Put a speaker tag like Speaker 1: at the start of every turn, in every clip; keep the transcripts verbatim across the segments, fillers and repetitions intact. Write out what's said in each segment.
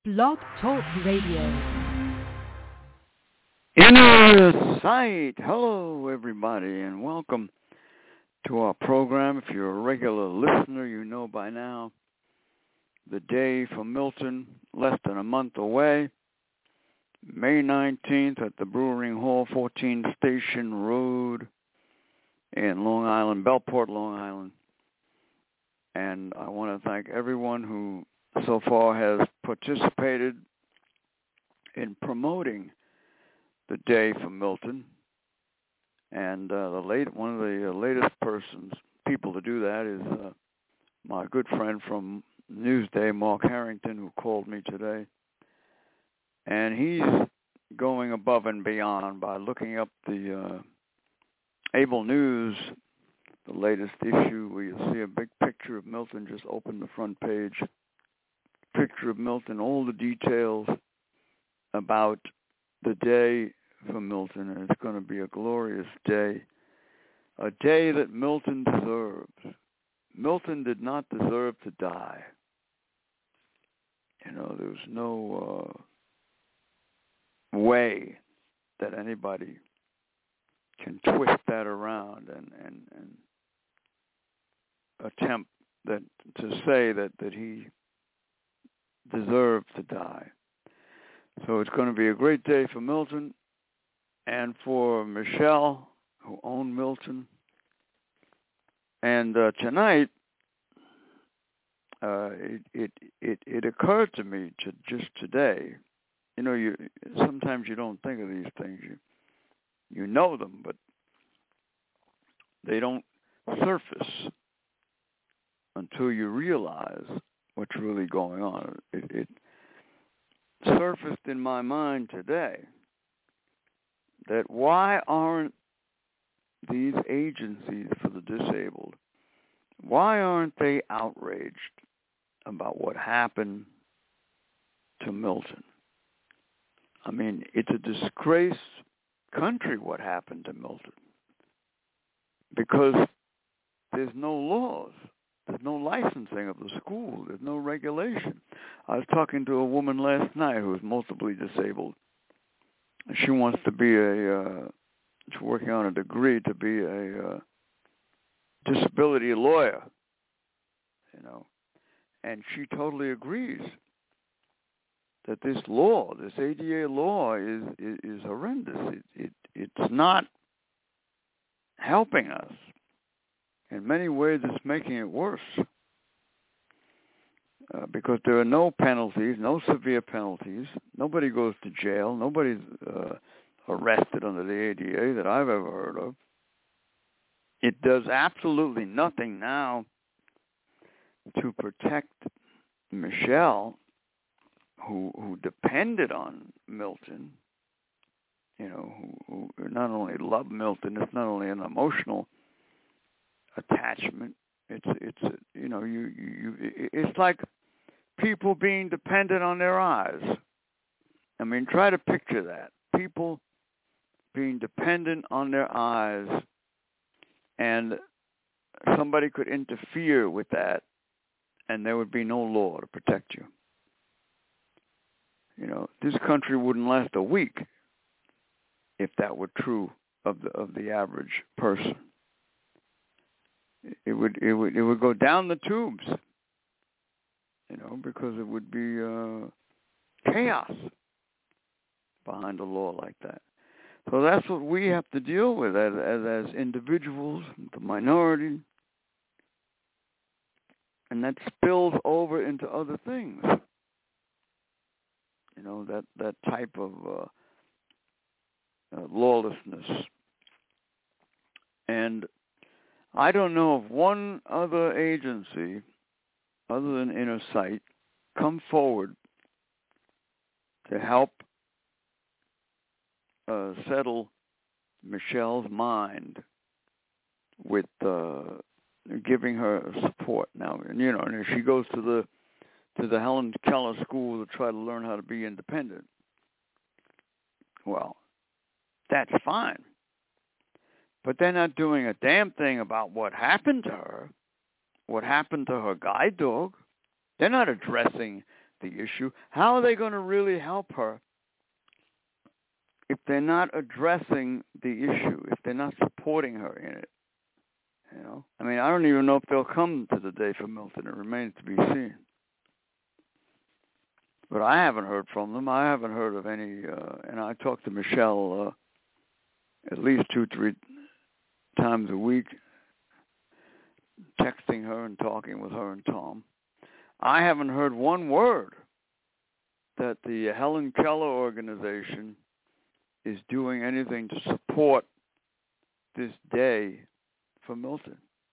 Speaker 1: Blog Talk Radio.
Speaker 2: Inner Sight. Hello, everybody, and welcome to our program. If you're a regular listener, you know by now the day for Milton, less than a month away, May nineteenth at the Brewering Hall, fourteen Station Road in Long Island, Bellport, Long Island. And I want to thank everyone who so far has participated in promoting the day for Milton. And uh, the late one of the uh, latest persons, people to do that is uh, my good friend from Newsday, Mark Harrington, who called me today. And he's going above and beyond by looking up the uh, Able News, the latest issue, where you see a big picture of Milton. Just open the front page. Picture of Milton, all the details about the day for Milton, and it's going to be a glorious day, a day that Milton deserves. Milton did not deserve to die. You know, there was no uh, way that anybody can twist that around and, and, and attempt that to say that, that he deserved to die. So it's going to be a great day for Milton and for Michelle, who owned Milton. And uh, tonight, uh, it, it it it occurred to me to just today. You know, you sometimes you don't think of these things. You you know them, but they don't surface until you realize what's really going on. It, it surfaced in my mind today that why aren't these agencies for the disabled, why aren't they outraged about what happened to Milton? I mean, it's a disgrace country what happened to Milton, because there's no laws. There's no licensing of the school. There's no regulation. I was talking to a woman last night who is multiply disabled. She wants to be a, uh, she's working on a degree to be a uh, disability lawyer, you know. And she totally agrees that this law, this A D A law, is is, is horrendous. It, it it's not helping us. In many ways, it's making it worse uh, because there are no penalties, no severe penalties. Nobody goes to jail. Nobody's uh, arrested under the A D A that I've ever heard of. It does absolutely nothing now to protect Michelle, who who depended on Milton, you know, who, who not only loved Milton, it's not only an emotional attachment. It's it's you know you you it's like people being dependent on their eyes. I mean, try to picture that. People being dependent on their eyes, and somebody could interfere with that, and there would be no law to protect you. You know, this country wouldn't last a week if that were true of the of the average person. It would it would it would go down the tubes, you know, because it would be uh, chaos behind a law like that. So that's what we have to deal with as as, as individuals, the minority, and that spills over into other things. You know, that that type of uh, uh, lawlessness. And I don't know of one other agency other than Inner Sight come forward to help uh, settle Michelle's mind with uh, giving her support. Now, and, you know, and if she goes to the to the Helen Keller School to try to learn how to be independent, well, that's fine. But they're not doing a damn thing about what happened to her, what happened to her guide dog. They're not addressing the issue. How are they going to really help her if they're not addressing the issue, if they're not supporting her in it? You know, I mean, I don't even know if they'll come to the Day for Milton. It remains to be seen. But I haven't heard from them. I haven't heard of any, uh, and I talk to Michelle uh, at least two, three times a week, texting her and talking with her and Tom. I haven't heard one word that the Helen Keller organization is doing anything to support this day for Milton.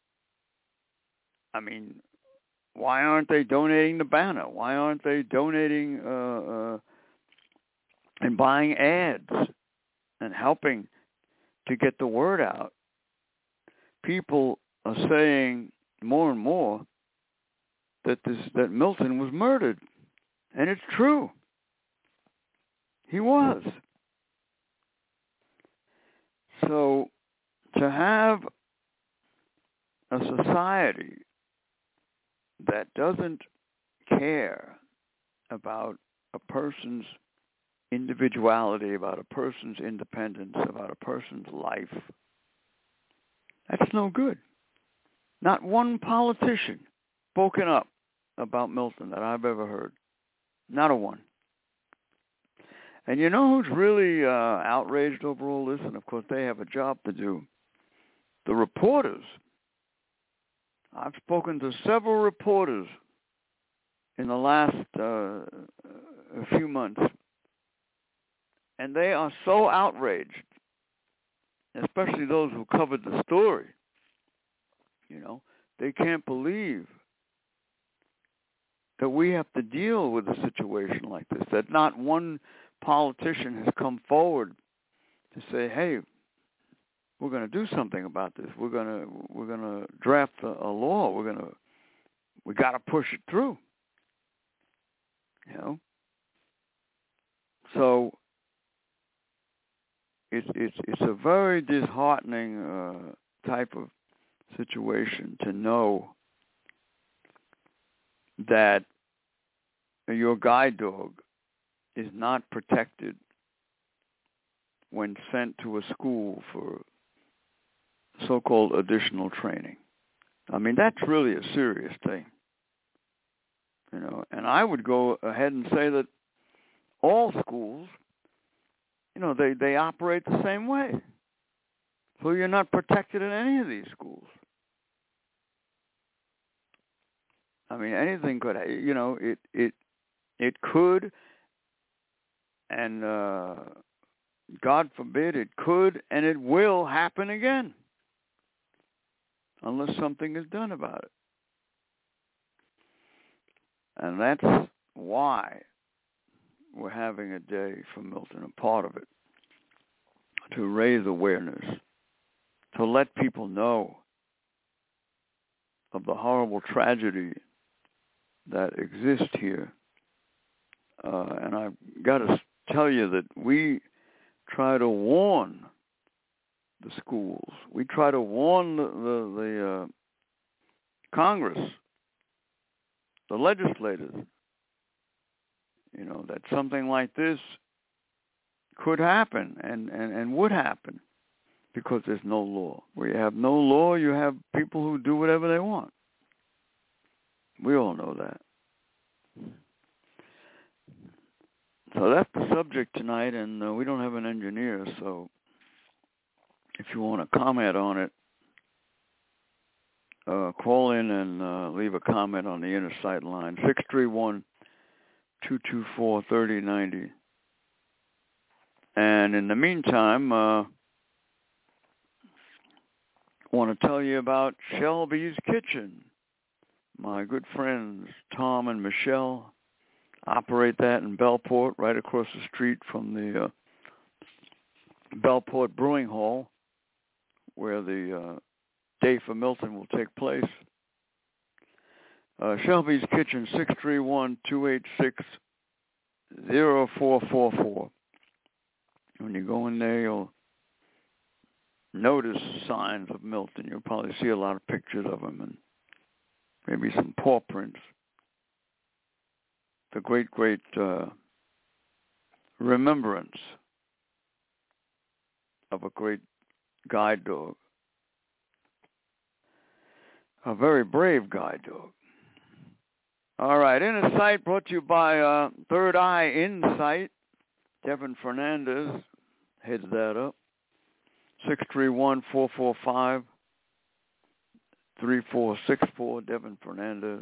Speaker 2: I mean, why aren't they donating the banner? Why aren't they donating uh, uh, and buying ads and helping to get the word out? People are saying more and more that this that Milton was murdered, and it's true. He was. So to have a society that doesn't care about a person's individuality, about a person's independence, about a person's life, that's no good. Not one politician spoken up about Milton that I've ever heard. Not a one. And you know who's really uh, outraged over all this? And, of course, they have a job to do. The reporters. I've spoken to several reporters in the last uh, a few months, and they are so outraged, especially those who covered the story. You know, they can't believe that we have to deal with a situation like this, that not one politician has come forward to say, hey, we're going to do something about this. We're going to we're going to draft a, a law. We're going to we got to push it through. You know, so it's it's it's a very disheartening uh, type of situation to know that your guide dog is not protected when sent to a school for so-called additional training. I mean, that's really a serious thing. You know, and I would go ahead and say that all schools, you know, they, they operate the same way. So you're not protected in any of these schools. I mean, anything could, you know, it it it could, and uh, God forbid, it could and it will happen again, unless something is done about it. And that's why we're having a day for Milton, a part of it, to raise awareness, to let people know of the horrible tragedy that exists here. Uh, and I've got to tell you that we try to warn the schools. We try to warn the, the, the uh, Congress, the legislators, you know, that something like this could happen and, and, and would happen because there's no law. Where you have no law, you have people who do whatever they want. We all know that. So that's the subject tonight, and uh, we don't have an engineer, so if you want to comment on it, uh, call in and uh, leave a comment on the Inner Sight line, six three one, two two four, three zero nine zero. And in the meantime, uh, I want to tell you about Shelby's Kitchen. My good friends Tom and Michelle operate that in Bellport, right across the street from the uh, Bellport Brewing Hall, where the uh, Day for Milton will take place. Uh, Shelby's Kitchen, six three one, two eight six, zero four four four. When you go in there, you'll notice signs of Milton. You'll probably see a lot of pictures of him and maybe some paw prints. the great, great uh, remembrance of a great guide dog, a very brave guide dog. All right, Inner Sight brought to you by uh, Third Eye Insight. Devin Fernandez heads that up. six three one, four four five, three four six four, Devin Fernandez.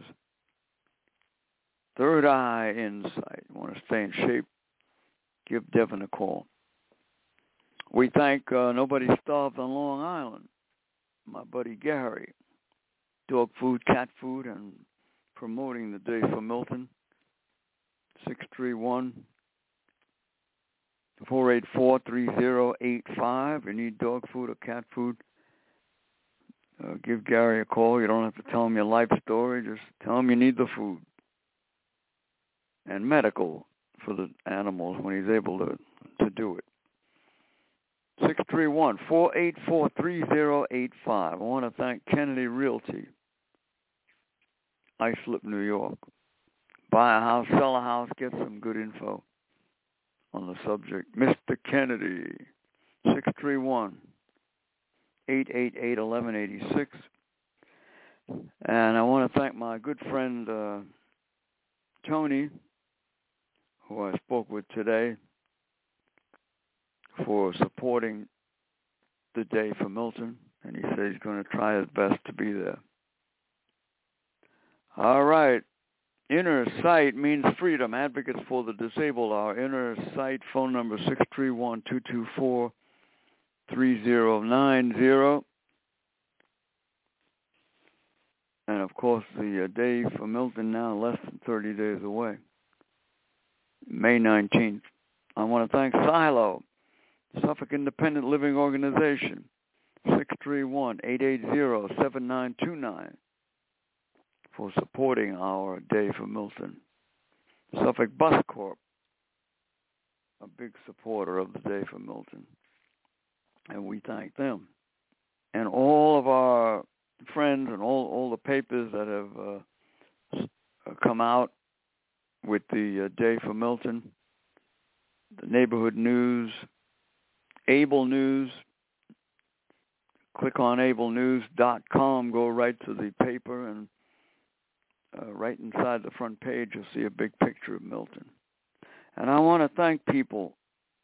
Speaker 2: Third Eye Insight. You want to stay in shape? Give Devin a call. We thank uh, Nobody Starved on Long Island, my buddy Gary. Dog food, cat food, and promoting the Day for Milton. six three one, four eight four, three zero eight five. You need dog food or cat food, uh, give Gary a call. You don't have to tell him your life story. Just tell him you need the food. And medical for the animals when he's able to, to do it. six three one, four eight four, three zero eight five. I want to thank Kennedy Realty, Islip, New York. Buy a house, sell a house, get some good info on the subject. Mister Kennedy, six three one, eight eight eight, one one eight six. And I want to thank my good friend uh, Tony, who I spoke with today, for supporting the Day for Milton. And he said he's going to try his best to be there. All right. Inner Sight means freedom. Advocates for the disabled. Our Inner Sight phone number six three one, two two four, three zero nine zero. And, of course, the uh, Day for Milton now less than thirty days away, May nineteenth. I want to thank Silo, Suffolk Independent Living Organization, six three one, eight eight zero, seven nine two nine, for supporting our Day for Milton. Suffolk Bus Corp, a big supporter of the Day for Milton, and we thank them. And all of our friends and all, all the papers that have uh, come out with the uh, Day for Milton, the Neighborhood News, Able News. Click on able news dot com, go right to the paper, and uh, right inside the front page you'll see a big picture of Milton. And I want to thank people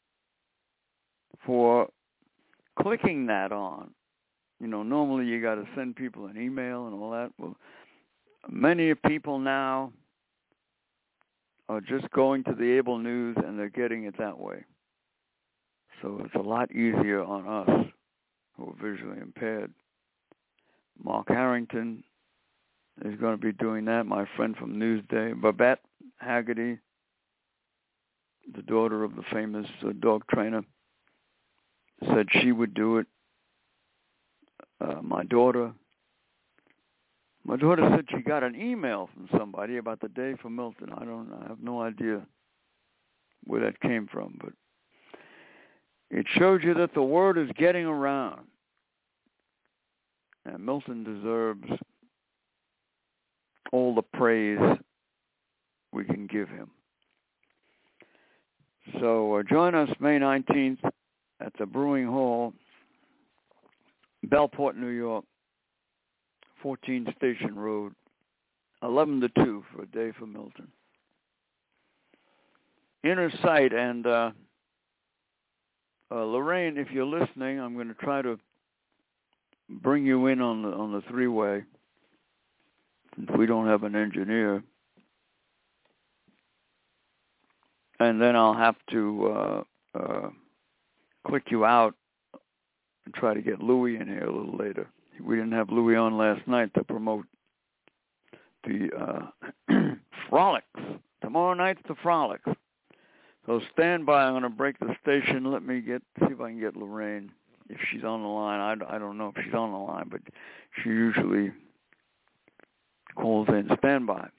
Speaker 2: for clicking that on. You know, normally you got to send people an email and all that. Well, many people now are just going to the Able News and they're getting it that way. So it's a lot easier on us who are visually impaired. Mark Harrington is going to be doing that, my friend from Newsday. Babette Haggerty, the daughter of the famous uh, dog trainer, said she would do it. Uh, my daughter, my daughter said she got an email from somebody about the Day for Milton. I don't, I have no idea where that came from, but it shows you that the word is getting around, and Milton deserves all the praise we can give him. So uh, join us May nineteenth at the Brewing Hall, Bellport, New York, fourteen Station Road, eleven to two for a Day for Milton. Inner Sight, and uh, uh, Lorraine, if you're listening, I'm going to try to bring you in on the on the three-way, since we don't have an engineer. And then I'll have to uh, uh, click you out and try to get Louis in here a little later. We didn't have Louis on last night to promote the uh, Frolics. Tomorrow night's the Frolics. So stand by. I'm going to break the station. Let me get see if I can get Lorraine, if she's on the line. I, I don't know if she's on the line, but she usually calls in. Stand by.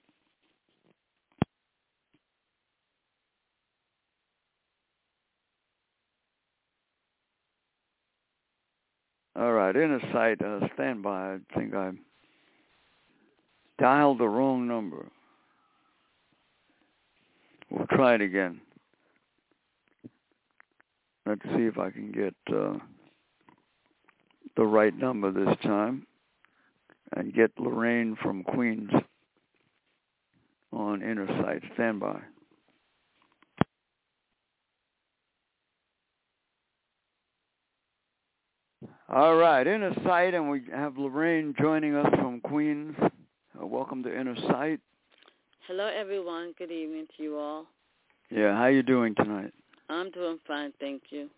Speaker 2: All right, Inner Sight, uh, stand by. I think I dialed the wrong number. we'll try it again. Let's see if I can get uh, the right number this time and get Lorraine from Queens on Inner Sight. Stand by. All right, Inner Sight, and we have Lorraine joining us from Queens. Uh, welcome to Inner Sight.
Speaker 3: Hello, everyone. Good evening to you all.
Speaker 2: Yeah, how you doing tonight?
Speaker 3: I'm doing fine, thank you.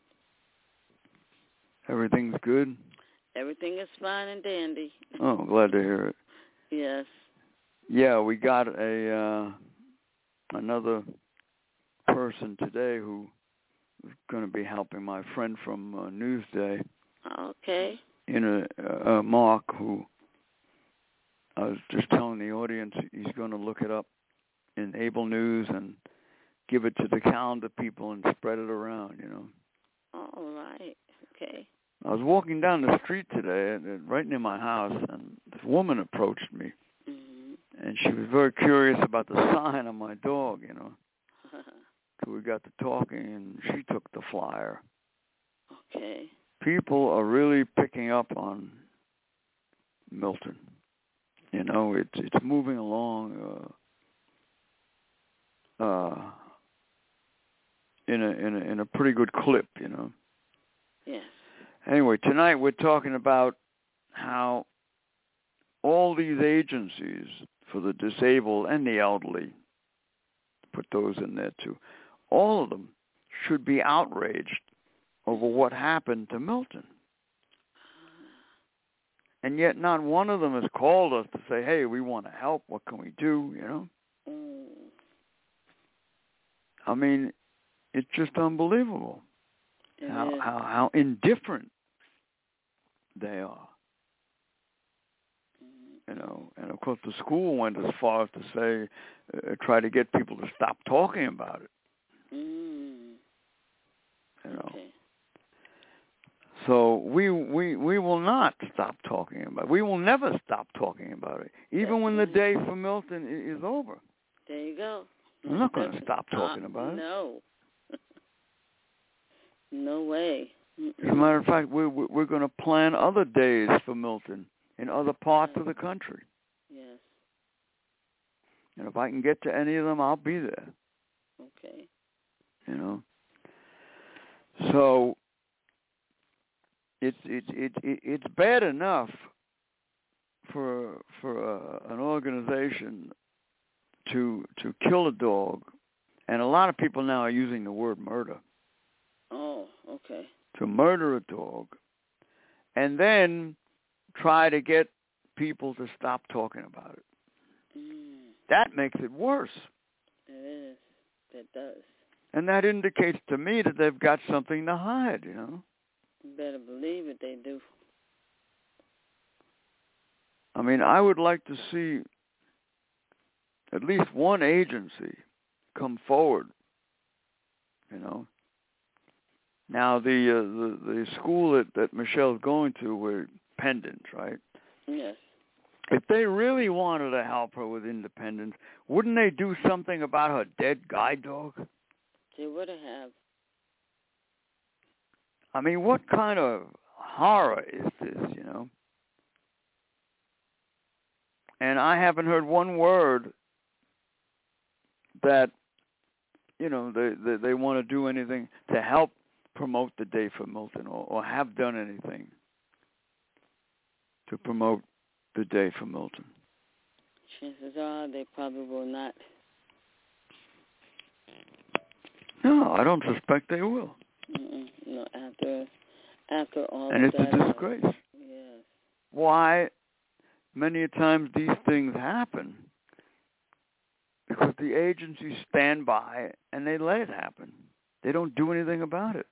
Speaker 2: Everything's good?
Speaker 3: Everything is fine and dandy.
Speaker 2: Oh, glad to hear it.
Speaker 3: Yes.
Speaker 2: Yeah, we got a uh, another person today who is going to be helping my friend from uh, Newsday.
Speaker 3: Okay.
Speaker 2: In a uh, Mark, who I was just telling the audience he's going to look it up in Able News and give it to the calendar people and spread it around, you know.
Speaker 3: All right. Okay.
Speaker 2: I was walking down the street today, right near my house, and this woman approached me,
Speaker 3: mm-hmm.
Speaker 2: and she was very curious about the sign on my dog, you know. So we got to talking, and she took the flyer.
Speaker 3: Okay.
Speaker 2: People are really picking up on Milton. You know, it's it's moving along uh, uh, in a in a in a pretty good clip, you know.
Speaker 3: Yes.
Speaker 2: Anyway, tonight we're talking about how all these agencies for the disabled and the elderly, put those in there too, all of them should be outraged over what happened to Milton. And yet not one of them has called us to say, hey, we want to help. What can we do, you know?
Speaker 3: Mm.
Speaker 2: I mean, it's just unbelievable
Speaker 3: It
Speaker 2: how,
Speaker 3: is.
Speaker 2: how how indifferent they are.
Speaker 3: Mm.
Speaker 2: You know, and of course the school went as far as to say, uh, try to get people to stop talking about it.
Speaker 3: Mm.
Speaker 2: You know.
Speaker 3: Okay.
Speaker 2: So we, we we will not stop talking about it. We will never stop talking about it, even when the day for Milton is over.
Speaker 3: There you go.
Speaker 2: I'm not going to stop talking about it.
Speaker 3: No. No way. Mm-mm.
Speaker 2: As a matter of fact, we're, we're going to plan other days for Milton in other parts
Speaker 3: yes.
Speaker 2: of the country.
Speaker 3: Yes.
Speaker 2: And if I can get to any of them, I'll be there.
Speaker 3: Okay.
Speaker 2: You know. So it's it's it's it's bad enough for for uh, an organization to to kill a dog, and a lot of people now are using the word murder.
Speaker 3: Oh, okay.
Speaker 2: To murder a dog, and then try to get people to stop talking about it.
Speaker 3: Mm.
Speaker 2: That makes it worse.
Speaker 3: It is. It does.
Speaker 2: And that indicates to me that they've got something to hide, you know.
Speaker 3: You better believe it, they do.
Speaker 2: I mean, I would like to see at least one agency come forward, you know. Now, the uh, the, the school that, that Michelle's going to were Pendants, right?
Speaker 3: Yes.
Speaker 2: If they really wanted to help her with independence, wouldn't they do something about her dead guide dog?
Speaker 3: They would have.
Speaker 2: I mean, what kind of horror is this, you know? And I haven't heard one word that, you know, they they, they want to do anything to help promote the Day for Milton, or, or have done anything to promote the Day for Milton.
Speaker 3: Chances are they probably will not.
Speaker 2: No, I don't suspect they will.
Speaker 3: Mm-mm. No, after after all
Speaker 2: And
Speaker 3: of
Speaker 2: it's
Speaker 3: that.
Speaker 2: a disgrace.
Speaker 3: Yes.
Speaker 2: Why many times these things happen? Because the agencies stand by and they let it happen. They don't do anything about it.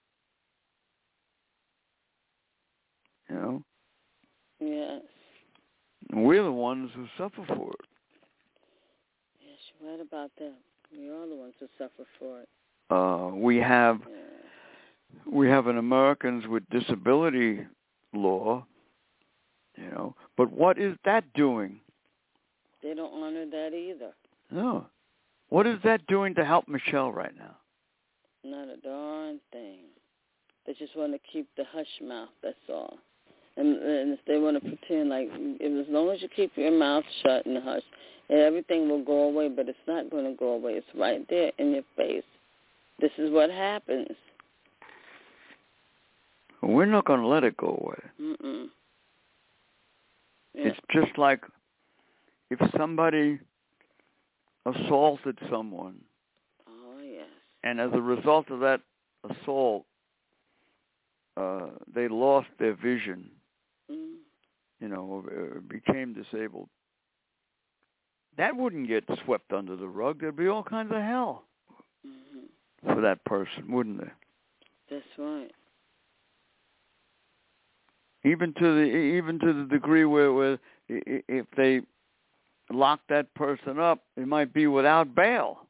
Speaker 2: You know?
Speaker 3: Yes.
Speaker 2: And we're the ones who suffer for it.
Speaker 3: Yes, you're right about that. We're all the ones who suffer for it.
Speaker 2: Uh, we have
Speaker 3: Yeah.
Speaker 2: we have an Americans with Disability law, you know. But what is that doing?
Speaker 3: They don't honor that either.
Speaker 2: No. What is that doing to help Michelle right now?
Speaker 3: Not a darn thing. They just want to keep the hush mouth, that's all. And, and if they want to pretend like, if, as long as you keep your mouth shut and hush, everything will go away, but it's not going to go away. It's right there in your face. This is what happens.
Speaker 2: We're not going to let it go away.
Speaker 3: Mm-mm. Yeah.
Speaker 2: It's just like if somebody assaulted someone.
Speaker 3: Oh, yes.
Speaker 2: And as a result of that assault, uh, they lost their vision,
Speaker 3: mm.
Speaker 2: you know, uh, became disabled. That wouldn't get swept under the rug. There'd be all kinds of hell
Speaker 3: mm-hmm.
Speaker 2: for that person, wouldn't there?
Speaker 3: That's right.
Speaker 2: Even to the even to the degree where, where if they lock that person up, it might be without bail.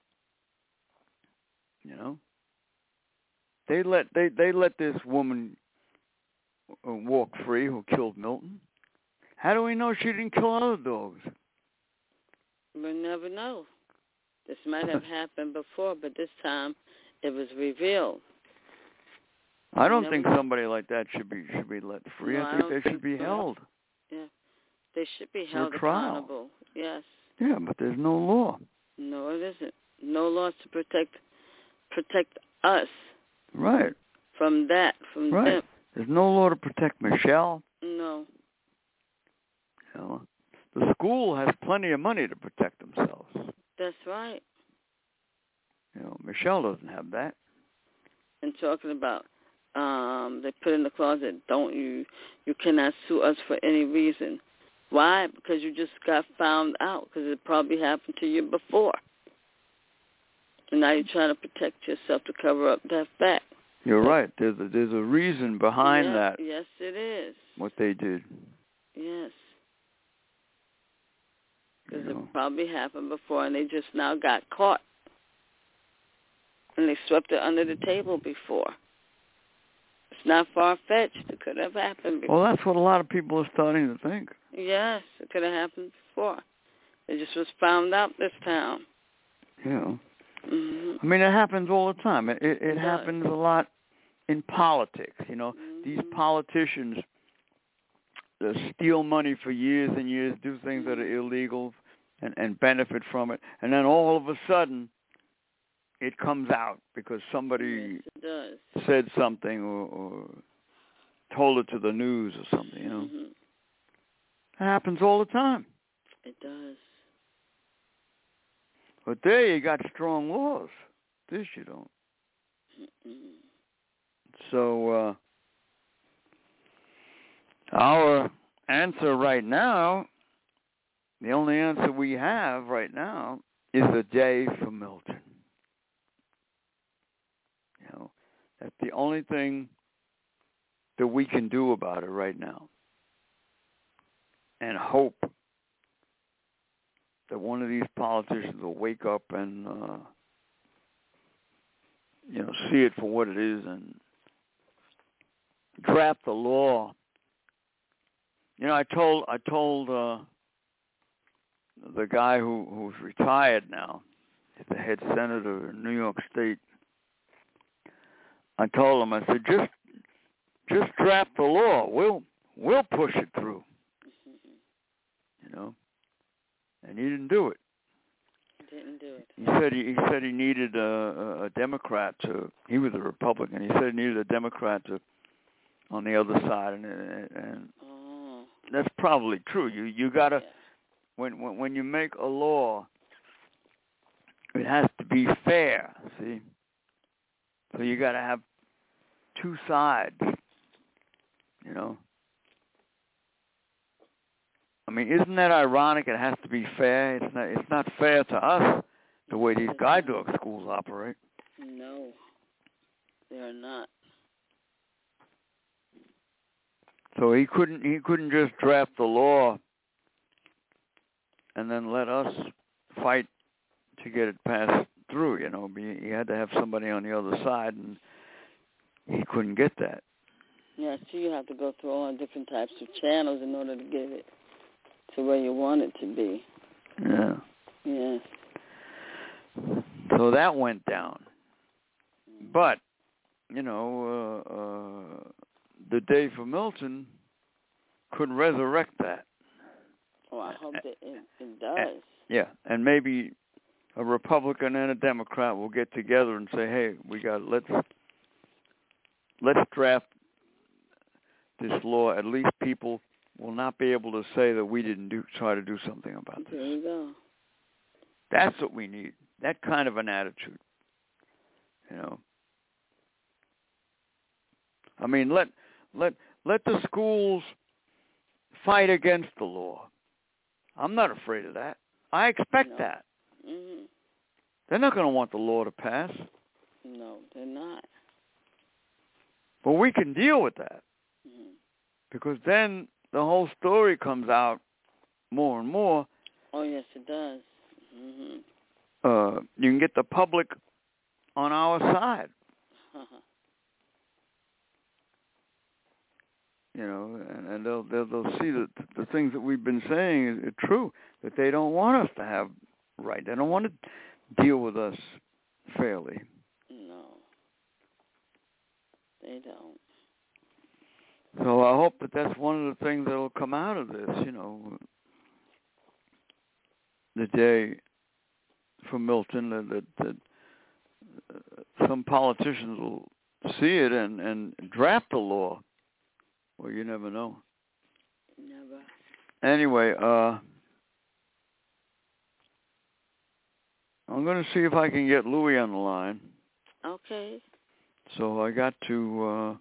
Speaker 2: You know, they let they, they let this woman walk free who killed Milton. How do we know she didn't kill other dogs?
Speaker 3: We'll never know. This might have happened before, but this time it was revealed.
Speaker 2: I don't think somebody like that should be should be let free.
Speaker 3: No,
Speaker 2: I
Speaker 3: I
Speaker 2: think
Speaker 3: don't
Speaker 2: they
Speaker 3: think
Speaker 2: should be
Speaker 3: so.
Speaker 2: held.
Speaker 3: Yeah, they should be held
Speaker 2: for trial.
Speaker 3: accountable. Yes.
Speaker 2: Yeah, but there's no law.
Speaker 3: No, it isn't. No laws to protect protect us.
Speaker 2: Right.
Speaker 3: From that, from
Speaker 2: right.
Speaker 3: them.
Speaker 2: There's no law to protect Michelle.
Speaker 3: No.
Speaker 2: You know, the school has plenty of money to protect themselves.
Speaker 3: That's right.
Speaker 2: You know, Michelle doesn't have that.
Speaker 3: And talking about, um, they put in the clause that don't you, you cannot sue us for any reason. Why? Because you just got found out, because it probably happened to you before. And now you're trying to protect yourself to cover up that fact.
Speaker 2: You're right. There's a, there's a reason behind
Speaker 3: yes,
Speaker 2: that.
Speaker 3: Yes, it is.
Speaker 2: What they did.
Speaker 3: Yes. Because
Speaker 2: You know.
Speaker 3: it probably happened before, and they just now got caught. And they swept it under the table before. It's not far-fetched. It could have happened before.
Speaker 2: Well, that's what a lot of people are starting to think.
Speaker 3: Yes, it could have happened before. It just was found out this time.
Speaker 2: You know.
Speaker 3: Mm-hmm.
Speaker 2: I mean, it happens all the time. It, it, it
Speaker 3: It
Speaker 2: happens a lot in politics. You know,
Speaker 3: mm-hmm.
Speaker 2: these politicians uh, steal money for years and years, do things
Speaker 3: mm-hmm.
Speaker 2: that are illegal, and, and benefit from it, and then all of a sudden, it comes out because somebody
Speaker 3: yes, it does.
Speaker 2: said something or, or told it to the news or something. You know,
Speaker 3: mm-hmm.
Speaker 2: it happens all the time.
Speaker 3: It does.
Speaker 2: But there you got strong laws. This you don't.
Speaker 3: Mm-mm.
Speaker 2: So uh, our answer right now, the only answer we have right now, is a day for Milton. You know, that's the only thing that we can do about it right now. And hope that one of these politicians will wake up and, uh, you know, see it for what it is and draft a law. You know, I told I told uh, the guy who who's retired now, the head senator in New York State. I told him, I said, just just draft the law. We'll we'll push it through. You know. And he didn't do it.
Speaker 3: Didn't do it.
Speaker 2: He said he, he said he needed a, a Democrat to. He was a Republican. He said he needed a Democrat to on the other side, and and
Speaker 3: oh.
Speaker 2: that's probably true. You you gotta
Speaker 3: yeah.
Speaker 2: when, when when you make a law, it has to be fair. See, so you gotta have two sides. You know. I mean, isn't that ironic? It has to be fair. It's not. It's not fair to us the way these guide dog schools operate.
Speaker 3: No, they are not.
Speaker 2: So he couldn't. He couldn't just draft the law and then let us fight to get it passed through. You know, he had to have somebody on the other side, and he couldn't get that.
Speaker 3: Yeah, so you have to go through all different types of channels in order to get it to where you want it to be.
Speaker 2: Yeah.
Speaker 3: Yes.
Speaker 2: So that went down. But, you know, uh, uh, the day for Milton could resurrect that.
Speaker 3: Oh, I hope that it, it does.
Speaker 2: Yeah, and maybe a Republican and a Democrat will get together and say, "Hey, we got let's let's draft this law. At least people will not be able to say that we didn't do try to do something about this."
Speaker 3: There you go.
Speaker 2: That's what we need. That kind of an attitude. You know. I mean, let let let the schools fight against the law. I'm not afraid of that. I expect
Speaker 3: no.
Speaker 2: that.
Speaker 3: Mm-hmm.
Speaker 2: They're not going to want the law to pass.
Speaker 3: No, they're not.
Speaker 2: But we can deal with that.
Speaker 3: Mm-hmm.
Speaker 2: Because then the whole story comes out more and more.
Speaker 3: Oh, yes, it does. Mm-hmm.
Speaker 2: Uh, you can get the public on our side. You know, and, and they'll, they'll they'll see that the things that we've been saying is, are true. That they don't want us to have right. They don't want to deal with us fairly.
Speaker 3: No, they don't.
Speaker 2: So I hope that that's one of the things that will come out of this. You know, the day for Milton that that, that uh, some politicians will see it and, and draft a law. Well, you never know.
Speaker 3: Never.
Speaker 2: Anyway, uh, I'm going to see if I can get Louis on the line.
Speaker 3: Okay.
Speaker 2: So I got to, uh,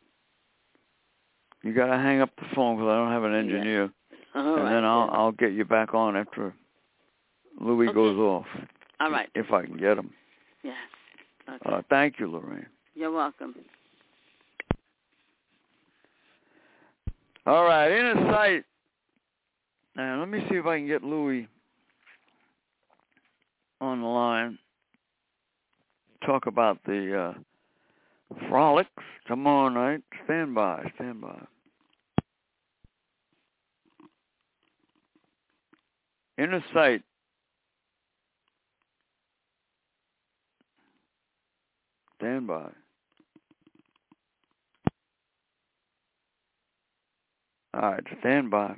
Speaker 2: you got to hang up the phone because I don't have an engineer.
Speaker 3: Yeah. All
Speaker 2: and
Speaker 3: right,
Speaker 2: then I'll,
Speaker 3: then.
Speaker 2: I'll get you back on after Louis
Speaker 3: okay.
Speaker 2: goes off.
Speaker 3: All right.
Speaker 2: If I can get him.
Speaker 3: Yes. Okay.
Speaker 2: Uh, thank you, Lorraine.
Speaker 3: You're welcome.
Speaker 2: All right, Inner Sight. Now, let me see if I can get Louis on the line. Talk about the uh, frolics tomorrow night. Stand by, stand by. Inner Sight. Stand by. All right, stand by.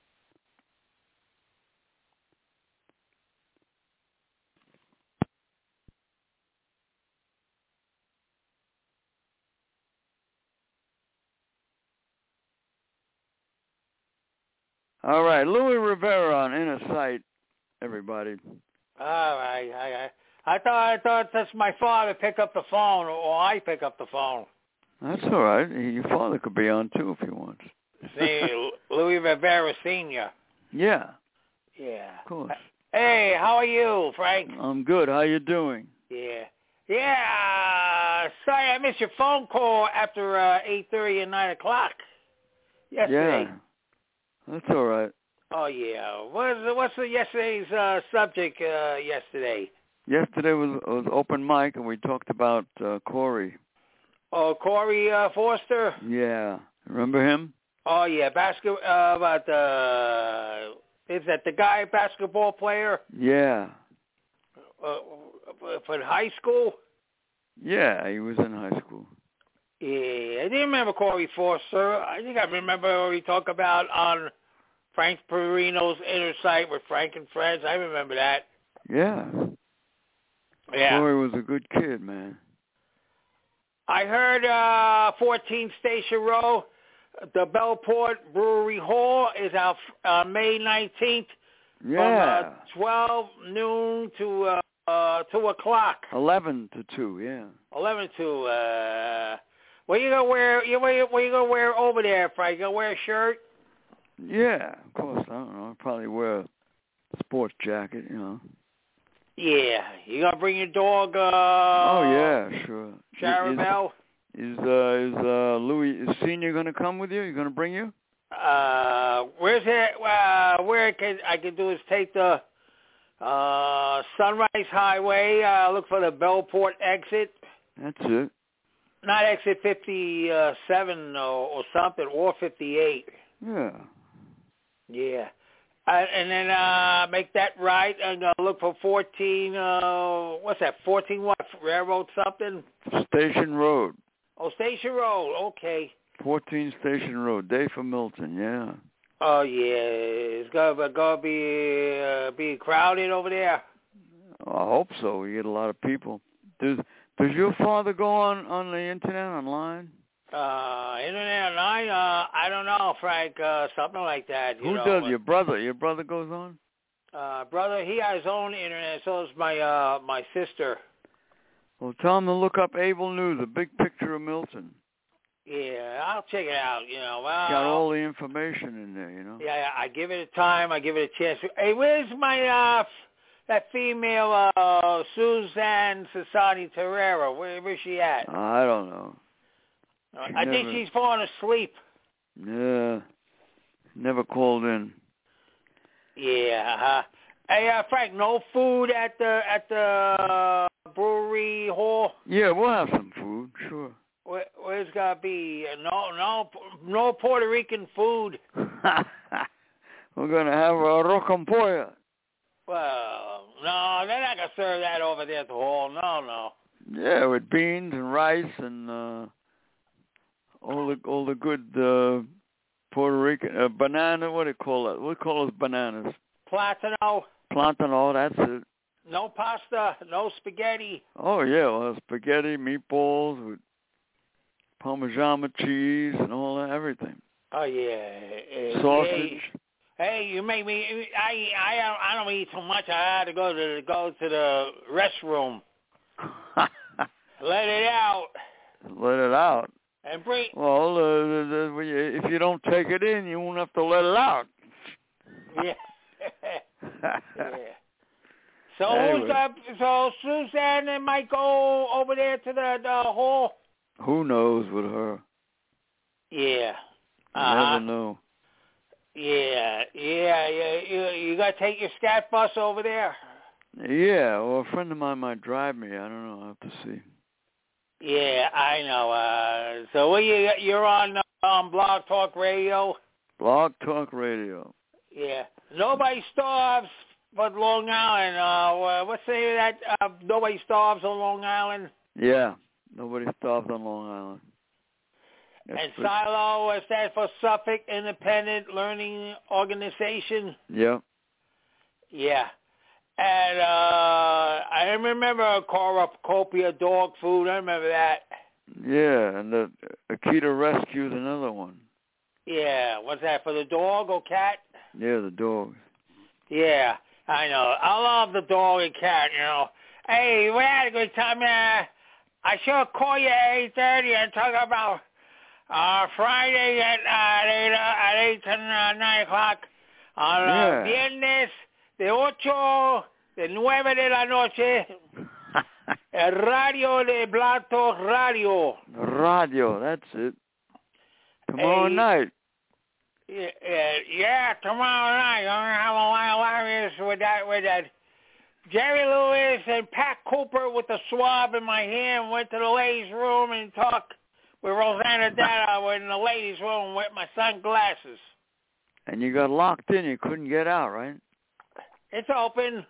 Speaker 2: All right, Louis Rivera on Inner Sight, everybody.
Speaker 4: All right, I, I, I thought I thought that's my father pick up the phone, or I pick up the phone.
Speaker 2: That's all right. Your father could be on too if he wants.
Speaker 4: See, Louis Rivera Senior.
Speaker 2: Yeah.
Speaker 4: Yeah.
Speaker 2: Of course.
Speaker 4: Hey, how are you, Frank?
Speaker 2: I'm good. How you doing?
Speaker 4: Yeah. Yeah. Uh, sorry, I missed your phone call after uh, eight thirty and nine o'clock yesterday.
Speaker 2: Yeah. That's all right.
Speaker 4: Oh yeah. What's what's the yesterday's uh, subject? Uh, yesterday.
Speaker 2: Yesterday was was open mic, and we talked about uh, Corey.
Speaker 4: Oh, Corey uh, Foster.
Speaker 2: Yeah. Remember him?
Speaker 4: Oh yeah, basketball. Uh, about the is that the guy basketball player?
Speaker 2: Yeah.
Speaker 4: Uh, for high school.
Speaker 2: Yeah, he was in high school.
Speaker 4: Yeah, I didn't remember Corey Foster. I think I remember we talked about on Frank Perino's Inner Sight with Frank and Friends. I remember that.
Speaker 2: Yeah.
Speaker 4: Yeah.
Speaker 2: Corey was a good kid, man.
Speaker 4: I heard uh, fourteen Station Row, the Bellport Brewery Hall is out uh, May nineteenth
Speaker 2: Yeah.
Speaker 4: from uh, twelve noon to uh, uh, two o'clock.
Speaker 2: Eleven to two, yeah.
Speaker 4: Eleven to. Uh, what you gonna wear? You what you, what you gonna wear over there, Frank? You gonna wear a shirt?
Speaker 2: Yeah, of course. I don't know. I'll probably wear a sports jacket, you know.
Speaker 4: Yeah. You gonna bring your dog? Uh,
Speaker 2: oh yeah, sure.
Speaker 4: Charabelle?
Speaker 2: Is, is uh is uh Louis is Senior gonna come with you? You gonna bring you?
Speaker 4: Uh, where's it? Uh, where I can I can do is take the uh Sunrise Highway. Uh, look for the Bellport exit.
Speaker 2: That's it.
Speaker 4: Not exit fifty-seven or, or something, or fifty-eight.
Speaker 2: Yeah.
Speaker 4: Yeah. Uh, and then uh, make that right and uh, look for fourteen, uh, what's that, fourteen what, Railroad something?
Speaker 2: Station Road.
Speaker 4: Oh, Station Road, okay.
Speaker 2: fourteen Station Road, Day for Milton, yeah.
Speaker 4: Oh, yeah, it's going to go be, uh, be crowded over there.
Speaker 2: I hope so. We get a lot of people. Does Does your father go on, on the internet, online?
Speaker 4: Uh, internet online? Uh, I don't know, Frank. Uh, something like that. You
Speaker 2: Who
Speaker 4: know,
Speaker 2: does? Your brother? Your brother goes on?
Speaker 4: Uh, brother, he has his own internet. So does my uh my sister.
Speaker 2: Well, tell him to look up Able News, a big picture of Milton.
Speaker 4: Yeah, I'll check it out. You know, well,
Speaker 2: got all the information in there. You know.
Speaker 4: Yeah, yeah, I give it a time. I give it a chance. Hey, where's my uh that female uh Suzanne Sassani Terrera? Where where's she at?
Speaker 2: I don't know.
Speaker 4: She I never, think she's falling asleep.
Speaker 2: Yeah, never called in.
Speaker 4: Yeah. Uh, hey, uh, Frank, no food at the at the uh, brewery hall.
Speaker 2: Yeah, we'll have some food, sure.
Speaker 4: Where, where's gonna be no no no Puerto Rican food?
Speaker 2: We're gonna have a rocampolla.
Speaker 4: Well, no, they're not gonna serve that over there at the hall. No, no.
Speaker 2: Yeah, with beans and rice and. uh All the all the good uh, Puerto Rican uh, banana. What do you call it? What do you call those bananas?
Speaker 4: Platano.
Speaker 2: Platano. That's it.
Speaker 4: No pasta. No spaghetti.
Speaker 2: Oh yeah, well spaghetti, meatballs with Parmesan cheese and all that, everything.
Speaker 4: Oh yeah. Uh,
Speaker 2: Sausage.
Speaker 4: Hey, hey, you make me. I I I don't eat so much. I had to go to go to the restroom. Let it out.
Speaker 2: Let it out.
Speaker 4: And bring.
Speaker 2: Well, uh, the, the, if you don't take it in, you won't have to let it out.
Speaker 4: Yeah. Yeah. So
Speaker 2: anyway.
Speaker 4: who's up? So Suzanne might go over there to the, the hall.
Speaker 2: Who knows with her?
Speaker 4: Yeah.
Speaker 2: You
Speaker 4: uh-huh.
Speaker 2: never know.
Speaker 4: Yeah, yeah, yeah. You, you got to take your scat bus over there.
Speaker 2: Yeah, well, a friend of mine might drive me. I don't know. I'll have to see.
Speaker 4: Yeah, I know. Uh, so what you you're on um, Blog Talk Radio?
Speaker 2: Blog Talk Radio.
Speaker 4: Yeah. Nobody starves but Long Island. Uh, what's the name of that? Uh, Nobody starves on Long Island.
Speaker 2: Yeah. Nobody starves on Long Island. That's
Speaker 4: and
Speaker 2: pretty...
Speaker 4: SILO stands for Suffolk Independent Learning Organization.
Speaker 2: Yeah.
Speaker 4: Yeah. And uh, I remember cornucopia dog food. I remember that.
Speaker 2: Yeah, and the Akita Rescue's another one.
Speaker 4: Yeah, what's that, for the dog or cat?
Speaker 2: Yeah, the dog.
Speaker 4: Yeah, I know. I love the dog and cat, you know. Hey, we had a good time. Uh, I should call you at eight thirty and talk about uh, Friday at, uh, eight, uh, at eight to uh, nine o'clock. On uh,
Speaker 2: yeah.
Speaker 4: Viernes de ocho, de nueve de la noche. El Radio de Blog Talk Radio.
Speaker 2: Radio, that's it. Tomorrow
Speaker 4: hey,
Speaker 2: night.
Speaker 4: Yeah, yeah, tomorrow night. I'm going to have a lot of hilarious with that, with that. Jerry Lewis and Pat Cooper with the swab in my hand went to the ladies' room and talked with Rosanna Data in the ladies' room with my sunglasses.
Speaker 2: And you got locked in. You couldn't get out, right?
Speaker 4: It's open.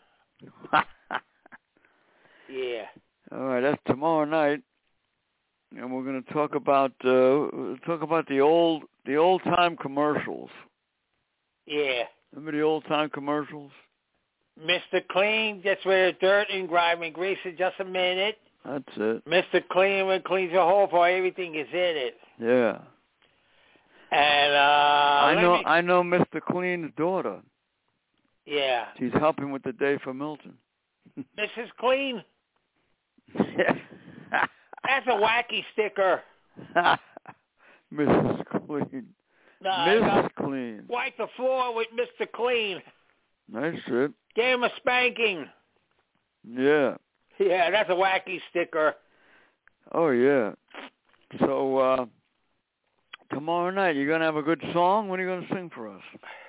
Speaker 4: Yeah.
Speaker 2: All right, that's tomorrow night, and we're going to talk about uh, talk about the old the old time commercials.
Speaker 4: Yeah.
Speaker 2: Remember the old time commercials?
Speaker 4: Mister Clean gets rid of dirt and grime and grease in just a minute.
Speaker 2: That's it.
Speaker 4: Mister Clean will cleans your hole for everything is in it.
Speaker 2: Yeah.
Speaker 4: And uh
Speaker 2: I know
Speaker 4: me...
Speaker 2: I know Mister Clean's daughter.
Speaker 4: Yeah.
Speaker 2: She's helping with the Day for Milton.
Speaker 4: Missus Clean? That's a wacky sticker.
Speaker 2: Missus Clean.
Speaker 4: No,
Speaker 2: Missus Clean.
Speaker 4: Wipe the floor with Mister Clean.
Speaker 2: That's it.
Speaker 4: Give him a spanking.
Speaker 2: Yeah.
Speaker 4: Yeah, that's a wacky sticker.
Speaker 2: Oh, yeah. So, uh, tomorrow night, you going to have a good song? What are you going to sing for us?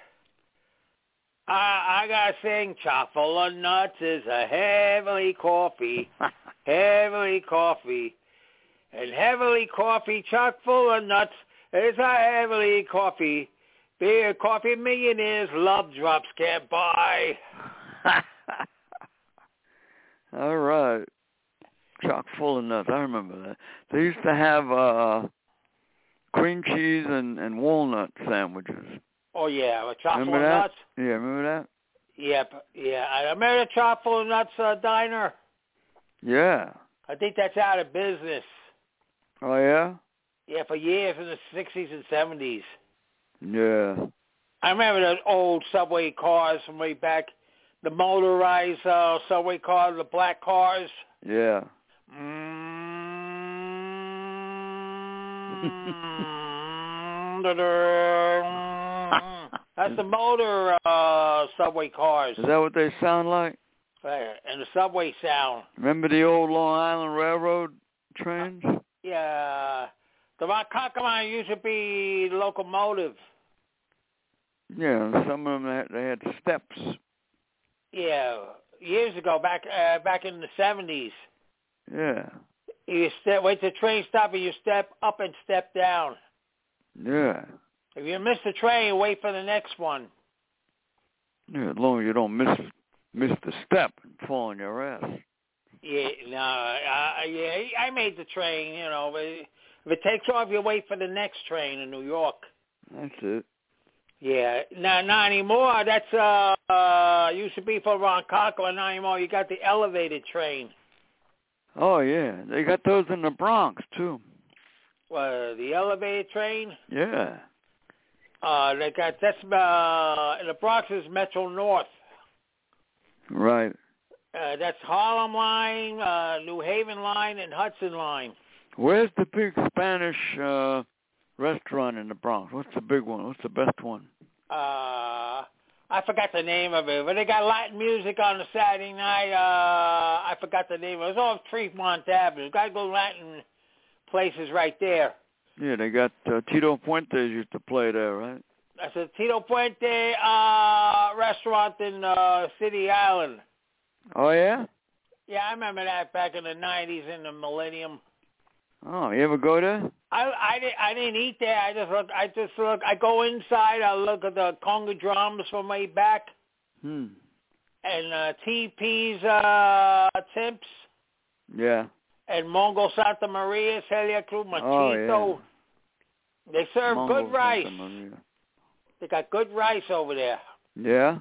Speaker 4: I, I got to sing Chock full of nuts is a heavenly coffee. Heavenly coffee. And heavenly coffee chock full of nuts is a heavenly coffee. Beer, coffee, millionaires, love drops can't buy.
Speaker 2: All right. Chock full of nuts. I remember that. They used to have uh, cream cheese and, and walnut sandwiches.
Speaker 4: Oh, yeah, a chock full
Speaker 2: remember
Speaker 4: of
Speaker 2: that?
Speaker 4: nuts.
Speaker 2: Yeah, remember that?
Speaker 4: Yep, yeah. I remember the chock full of nuts uh, diner.
Speaker 2: Yeah.
Speaker 4: I think that's out of business.
Speaker 2: Oh, yeah?
Speaker 4: Yeah, for years in the sixties and seventies.
Speaker 2: Yeah.
Speaker 4: I remember those old subway cars from way back, the motorized uh, subway cars, the black cars.
Speaker 2: Yeah.
Speaker 4: That's the motor uh, subway cars.
Speaker 2: Is that what they sound like?
Speaker 4: Right, and the subway sound.
Speaker 2: Remember the old Long Island Railroad trains?
Speaker 4: Uh, yeah. The Ronkonkoma used to be the locomotive.
Speaker 2: Yeah, and some of them had, they had steps.
Speaker 4: Yeah, years ago, back uh, back in the seventies.
Speaker 2: Yeah.
Speaker 4: You step, wait till the train stop, and you step up and step down.
Speaker 2: Yeah.
Speaker 4: If you miss the train, wait for the next one.
Speaker 2: Yeah, as long as you don't miss miss the step and fall on your ass.
Speaker 4: Yeah, no, uh, yeah, I made the train, you know. But if it takes off, you wait for the next train in New York.
Speaker 2: That's it.
Speaker 4: Yeah, no, not anymore. That's uh, uh used to be for Ronkonkoma. Not anymore. You got the elevated train.
Speaker 2: Oh yeah, they got those in the Bronx too.
Speaker 4: Uh, the elevated train.
Speaker 2: Yeah.
Speaker 4: Uh, they got that's uh, in the Bronx is Metro North.
Speaker 2: Right.
Speaker 4: Uh, that's Harlem Line, uh, New Haven Line, and Hudson Line.
Speaker 2: Where's the big Spanish uh, restaurant in the Bronx? What's the big one? What's the best one?
Speaker 4: Uh, I forgot the name of it, but they got Latin music on the Saturday night. Uh, I forgot the name. It was off Tremont Avenue. Got to go Latin places right there.
Speaker 2: Yeah, they got uh, Tito Puentes used to play there, right?
Speaker 4: That's a Tito Puente uh, restaurant in uh, City Island.
Speaker 2: Oh, yeah?
Speaker 4: Yeah, I remember that back in the nineties in the millennium.
Speaker 2: Oh, you ever go there?
Speaker 4: I I didn't I didn't eat there. I just look. I just look. I go inside. I look at the conga drums from way back.
Speaker 2: Hmm.
Speaker 4: And uh, T P's uh, Temps.
Speaker 2: Yeah.
Speaker 4: And Mongo Santa Maria, Celia Cruz, Machito.
Speaker 2: Oh, yeah.
Speaker 4: They serve
Speaker 2: Mongo
Speaker 4: good rice.
Speaker 2: Santa Maria.
Speaker 4: They got good rice over there.
Speaker 2: Yeah?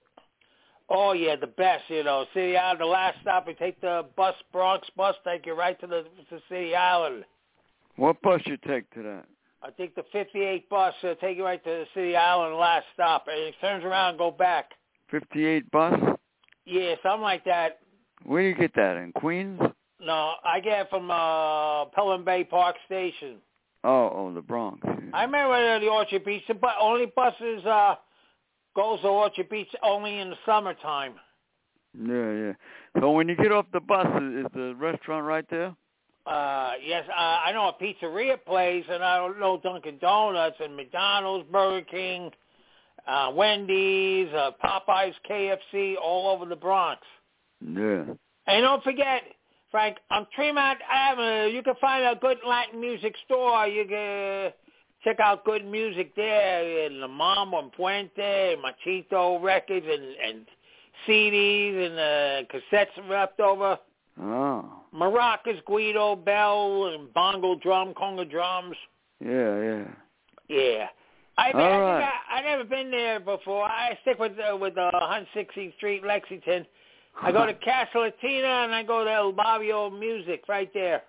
Speaker 4: Oh, yeah, the best, you know. City Island, the last stop, we take the bus, Bronx bus, take you right to the to City Island.
Speaker 2: What bus you take to that?
Speaker 4: I think the fifty-eight bus uh, take you right to the City Island last stop, and it turns around and go back.
Speaker 2: fifty-eight bus?
Speaker 4: Yeah, something like that.
Speaker 2: Where do you get that, in Queens?
Speaker 4: No, I get it from uh, Pelham Bay Park Station.
Speaker 2: Oh, oh, the Bronx. Yeah.
Speaker 4: I remember the Orchard Beach, but only buses uh, goes to Orchard Beach only in the summertime.
Speaker 2: Yeah, yeah. So when you get off the bus, is, is the restaurant right there?
Speaker 4: Uh, yes, uh, I know a pizzeria place, and I don't know Dunkin' Donuts and McDonald's, Burger King, uh, Wendy's, uh, Popeyes, K F C, all over the Bronx.
Speaker 2: Yeah.
Speaker 4: And don't forget, Frank, on Tremont Avenue, you can find a good Latin music store. You can check out good music there, and the Mambo and Puente, and Machito records, and, and C Ds, and uh, cassettes left over.
Speaker 2: Oh.
Speaker 4: Maracas, Guido, bell, and bongo drum, conga drums.
Speaker 2: Yeah, yeah.
Speaker 4: Yeah. I,
Speaker 2: All
Speaker 4: I
Speaker 2: right.
Speaker 4: think I, I never been there before. I stick with uh, with uh, one hundred sixteenth Street, Lexington. I go to Casa Latina, and I go to El Barrio Music right there.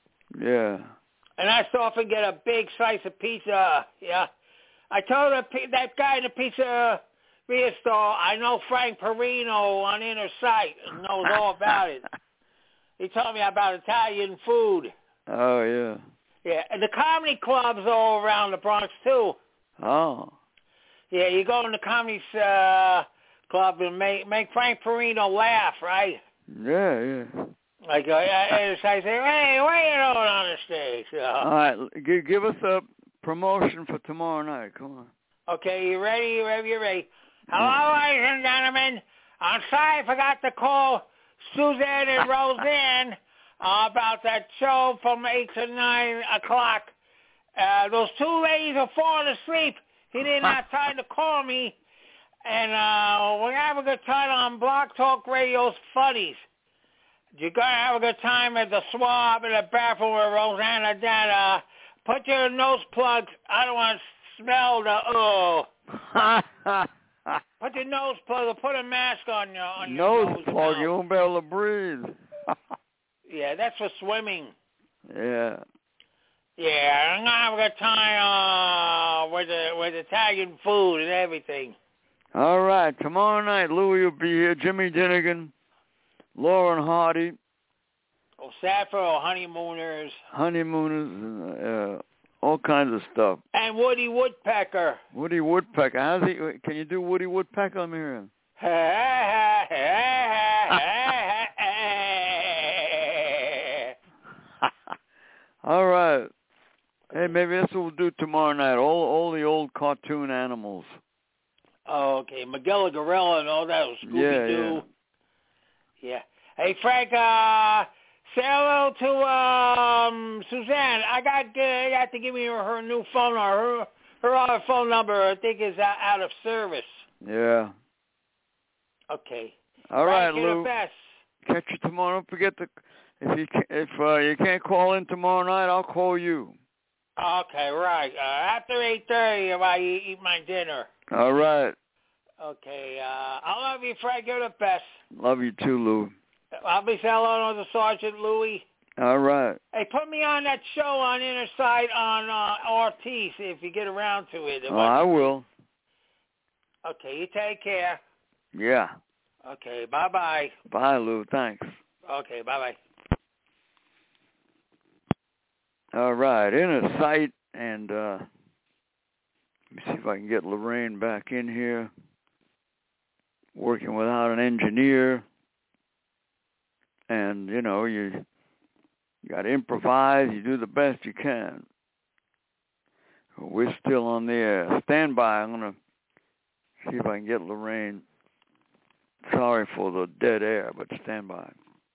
Speaker 2: Yeah.
Speaker 4: And I so often get a big slice of pizza. Yeah. I told the, that guy in the pizza store, I know Frank Perino on Inner Sight and knows all about it. He told me about Italian food.
Speaker 2: Oh, yeah.
Speaker 4: Yeah, and the comedy clubs all around the Bronx, too.
Speaker 2: Oh.
Speaker 4: Yeah, you go in the comedy uh, club and make make Frank Perino laugh, right?
Speaker 2: Yeah, yeah.
Speaker 4: Like, uh, I, I say, hey, why you don't on the stage? You know?
Speaker 2: All right, give, give us a promotion for tomorrow night. Come on.
Speaker 4: Okay, you ready? You ready? You ready? Hello, ladies and gentlemen. I'm sorry I forgot to call Suzanne and Roseanne uh, about that show from eight to nine o'clock. Uh, those two ladies are falling asleep He didn't have time to call me. And uh, we're going to have a good time on Blog Talk Radio's Funnies. You're going to have a good time at the swab in the bathroom with Rosanna Dana. Put your nose plugs. I don't want to smell the, oh. Put your nose plug or put a mask on your, on your
Speaker 2: nose
Speaker 4: nose
Speaker 2: plug.
Speaker 4: now.
Speaker 2: You won't be able to breathe.
Speaker 4: Yeah, that's for swimming.
Speaker 2: Yeah.
Speaker 4: Yeah, I'm going to have a good time uh, with, the, with Italian food and everything.
Speaker 2: All right. Tomorrow night, Louie will be here. Jimmy Dinnigan, Lauren Hardy.
Speaker 4: Oh, Saffron, or Honeymooners.
Speaker 2: Honeymooners, uh, all kinds of stuff.
Speaker 4: And Woody Woodpecker.
Speaker 2: Woody Woodpecker. How's he? Can you do Woody Woodpecker? Let me hear him. All right. Hey, maybe that's what we'll do tomorrow night. All all the old cartoon animals.
Speaker 4: Oh, okay. Miguel Gorilla and all that. Scooby-Doo.
Speaker 2: Yeah, yeah.
Speaker 4: Yeah. Hey, Frank, uh, say hello to um, Suzanne. I got uh, I got to give me her, her new phone or her, her other phone number, I think, is out, out of service.
Speaker 2: Yeah.
Speaker 4: Okay.
Speaker 2: All right,
Speaker 4: Frank, you're
Speaker 2: Lou.
Speaker 4: the best.
Speaker 2: Catch you tomorrow. Don't forget to, if you can, if uh, you can't call in tomorrow night, I'll call you.
Speaker 4: Okay, right. Uh, after eight thirty, if I eat, eat my dinner.
Speaker 2: All right.
Speaker 4: Okay. Uh, I love you, Frank. You're the best.
Speaker 2: Love you too, Lou.
Speaker 4: I'll be saying hello to Sergeant Louis.
Speaker 2: All right.
Speaker 4: Hey, put me on that show on Inner Sight on uh, R T, see if you get around to it.
Speaker 2: Oh, I will.
Speaker 4: Okay, you take care.
Speaker 2: Yeah.
Speaker 4: Okay, bye-bye.
Speaker 2: Bye, Lou. Thanks.
Speaker 4: Okay, bye-bye.
Speaker 2: All right. Inner Sight, and uh, let me see if I can get Lorraine back in here. Working without an engineer. And, you know, you you got to improvise. You do the best you can. We're still on the air. Stand by. I'm going to see if I can get Lorraine. Sorry for the dead air, but stand by.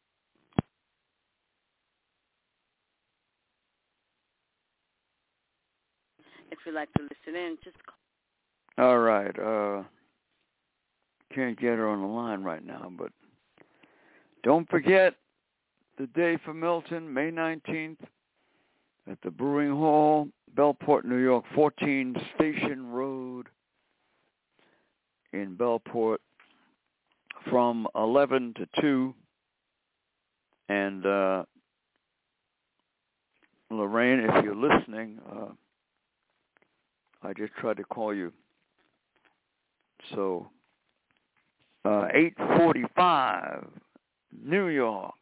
Speaker 3: If you'd like to listen in, just call.
Speaker 2: All right. Uh, can't get her on the line right now, but don't forget the day for Milton, May nineteenth, at the Brewing Hall, Bellport, New York, fourteen Station Road in Bellport, from eleven to two. And uh, Lorraine, if you're listening, uh, I just tried to call you. So, uh, eight forty-five, New York.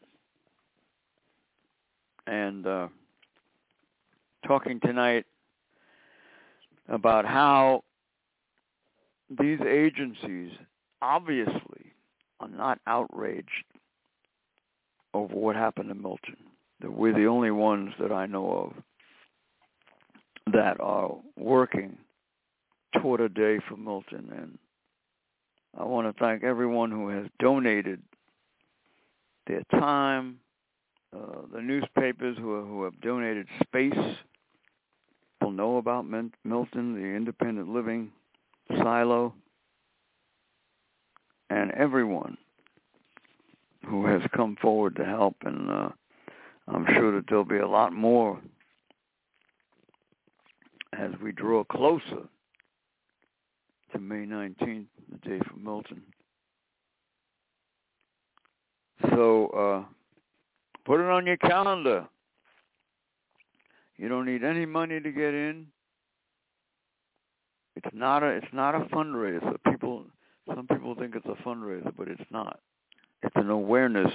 Speaker 2: And uh, talking tonight about how these agencies obviously are not outraged over what happened to Milton. That we're the only ones that I know of that are working toward a day for Milton. And I want to thank everyone who has donated their time, uh, the newspapers who, who have donated space. People know about Milton, the independent living silo, and everyone who has come forward to help. And uh, I'm sure that there'll be a lot more as we draw closer to May nineteenth, the day for Milton. So uh, put it on your calendar. You don't need any money to get in. It's not a it's not a fundraiser. People some people think it's a fundraiser, but it's not. It's an awareness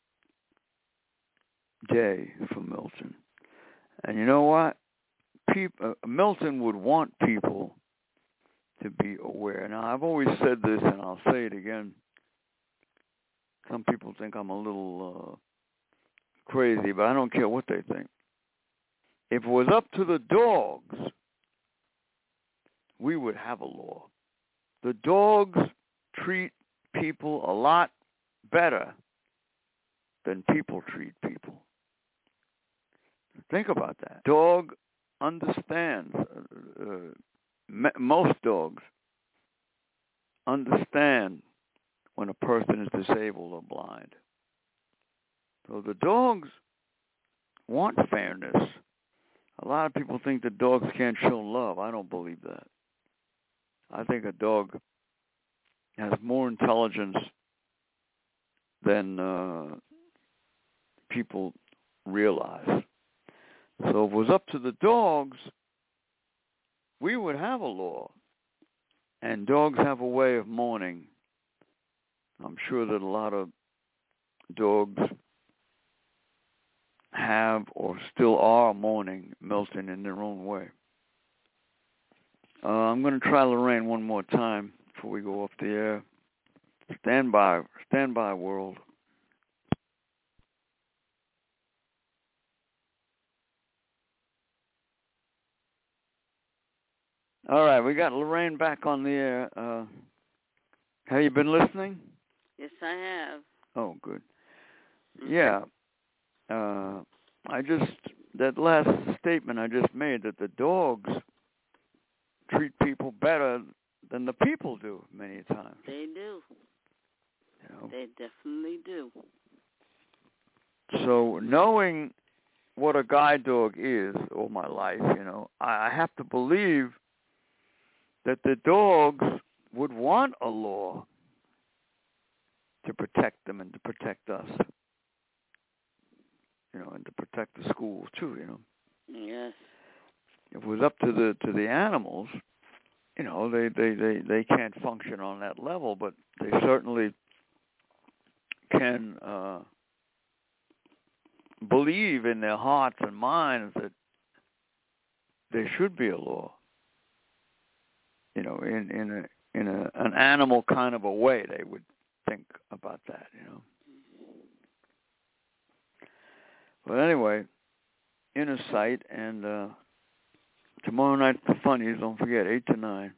Speaker 2: day for Milton. And you know what? People, uh, Milton would want people to be aware. Now, I've always said this, and I'll say it again. Some people think I'm a little uh, crazy, but I don't care what they think. If it was up to the dogs, we would have a law. The dogs treat people a lot better than people treat people. Think about that. Dog understands. Uh, uh, most dogs understand when a person is disabled or blind. So the dogs want fairness. A lot of people think that dogs can't show love. I don't believe that. I think a dog has more intelligence than uh, people realize. So if it was up to the dogs, we would have a law. And dogs have a way of mourning. I'm sure that a lot of dogs have or still are mourning Milton in their own way. Uh, I'm going to try Lorraine one more time before we go off the air. Stand by, stand by, world. All right, we got Lorraine back on the air. Uh, have you been listening?
Speaker 3: Yes, I have.
Speaker 2: Oh, good.
Speaker 3: Mm-hmm.
Speaker 2: Yeah. Uh, I just, that last statement I just made, that the dogs treat people better than the people do many times.
Speaker 3: They do.
Speaker 2: You know?
Speaker 3: They definitely do.
Speaker 2: So knowing what a guide dog is all my life, you know, I have to believe that the dogs would want a law to protect them and to protect us. You know, and to protect the schools too, you know.
Speaker 3: Yes.
Speaker 2: If it was up to the to the animals, you know, they, they, they, they can't function on that level, but they certainly can uh, believe in their hearts and minds that there should be a law. You know, in in a in a an animal kind of a way, they would think about that. You know. But anyway, inner sight, and uh, tomorrow night the funnies. Don't forget, eight to nine.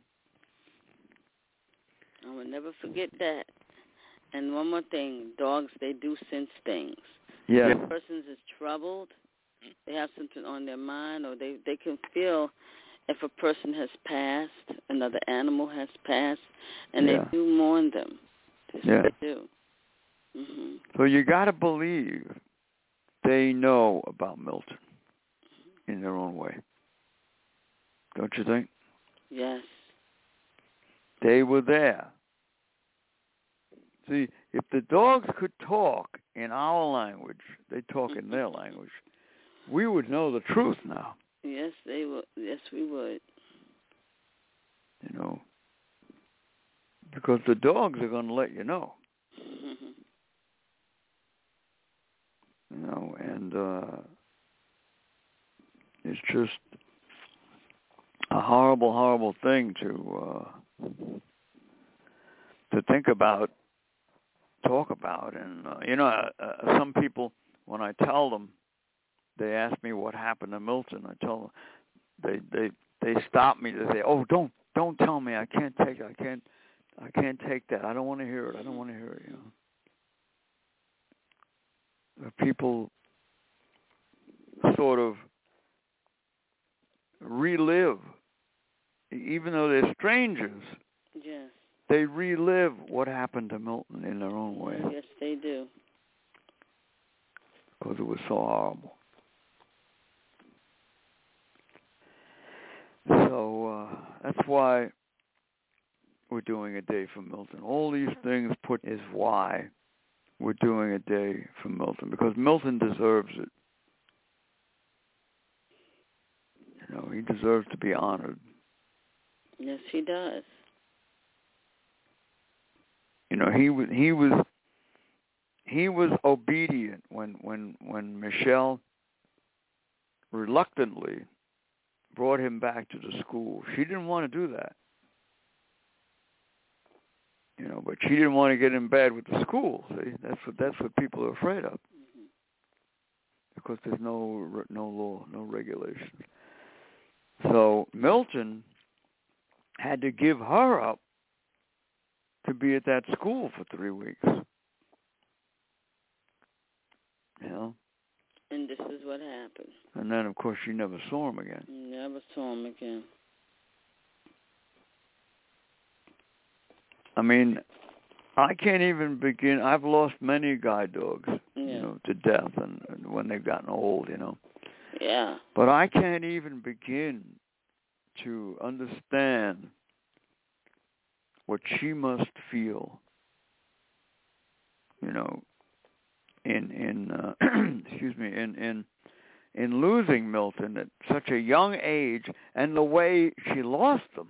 Speaker 3: I will never forget that. And one more thing, dogs, they do sense things.
Speaker 2: Yes.
Speaker 3: If a person is troubled, they have something on their mind, or they, they can feel if a person has passed, another animal has passed, and
Speaker 2: yeah.
Speaker 3: they do mourn them. That's
Speaker 2: yeah.
Speaker 3: what they do. Mm-hmm.
Speaker 2: So you got to believe they know about Milton in their own way. Don't you think?
Speaker 3: Yes.
Speaker 2: They were there. See, if the dogs could talk in our language, they talk in their language, we would know the truth now.
Speaker 3: Yes, they would. Yes, we would.
Speaker 2: You know, because the dogs are going to let you know.
Speaker 3: Mm-hmm.
Speaker 2: You know, and uh, it's just a horrible, horrible thing to uh, to think about, talk about, and uh, you know, uh, uh, some people, when I tell them, they ask me what happened to Milton. I tell them, they they they stop me. They say, "Oh, don't don't tell me. I can't take it. I can't I can't take that. I don't want to hear it. I don't want to hear it." You know. People sort of relive, even though they're strangers.
Speaker 3: Yes.
Speaker 2: They relive what happened to Milton in their own way.
Speaker 3: Yes, they do.
Speaker 2: Because it was so horrible. So uh, that's why we're doing a day for Milton. All these things put is why we're doing a day for Milton, because Milton deserves it. You know, he deserves to be honored.
Speaker 3: Yes, he does.
Speaker 2: You know, he was he was he was obedient when when when Michelle reluctantly brought him back to the school. She didn't want to do that. You know, but she didn't want to get in bed with the school. See, that's what that's what people are afraid of, mm-hmm. because there's no no law, no regulations. So Milton had to give her up to be at that school for three weeks. You know.
Speaker 3: And this is what happened.
Speaker 2: And then, of course, she never saw him again.
Speaker 3: Never saw him again.
Speaker 2: I mean, I can't even begin. I've lost many guide dogs,
Speaker 3: yeah.
Speaker 2: you know, to death, and, and when they've gotten old, you know.
Speaker 3: Yeah.
Speaker 2: But I can't even begin to understand what she must feel, you know, in in uh, excuse me, in in in losing Milton at such a young age, and the way she lost them.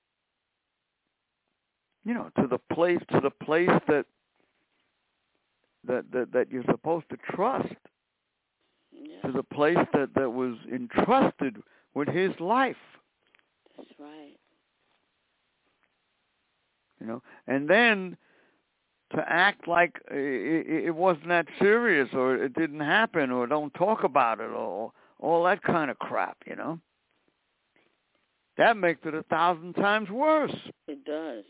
Speaker 2: You know, to the place to the place that that that, that you're supposed to trust.
Speaker 3: Yeah.
Speaker 2: To the place that, that was entrusted with his life.
Speaker 3: That's right.
Speaker 2: You know, and then to act like it, it wasn't that serious, or it didn't happen, or don't talk about it, or all that kind of crap, you know. That makes it a thousand times worse.
Speaker 3: It does.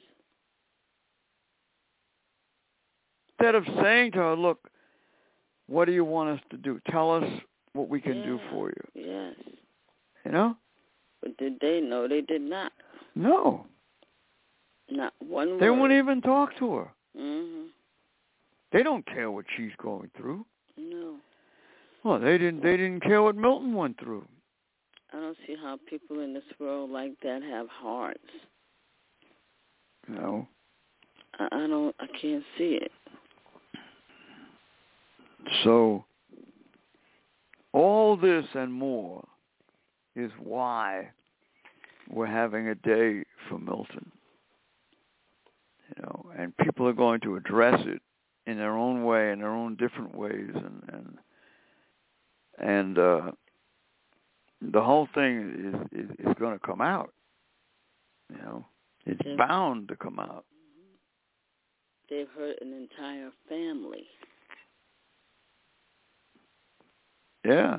Speaker 2: Instead of saying to her, look, what do you want us to do? Tell us what we can
Speaker 3: yeah.
Speaker 2: do for you.
Speaker 3: Yes.
Speaker 2: You know?
Speaker 3: But did they know? They did not.
Speaker 2: No.
Speaker 3: Not one
Speaker 2: They
Speaker 3: word.
Speaker 2: won't even talk to her.
Speaker 3: Mm-hmm.
Speaker 2: They don't care what she's going through.
Speaker 3: No.
Speaker 2: Well, they didn't. They didn't care what Milton went through.
Speaker 3: I don't see how people in this world like that have hearts.
Speaker 2: No.
Speaker 3: I, I don't. I can't see it.
Speaker 2: So, all this and more is why we're having a day for Milton. You know, and people are going to address it in their own way, in their own different ways, and and and uh, the whole thing is, is, is going to come out. You know, it's
Speaker 3: yeah.
Speaker 2: bound to come out.
Speaker 3: They've hurt an entire family.
Speaker 2: Yeah.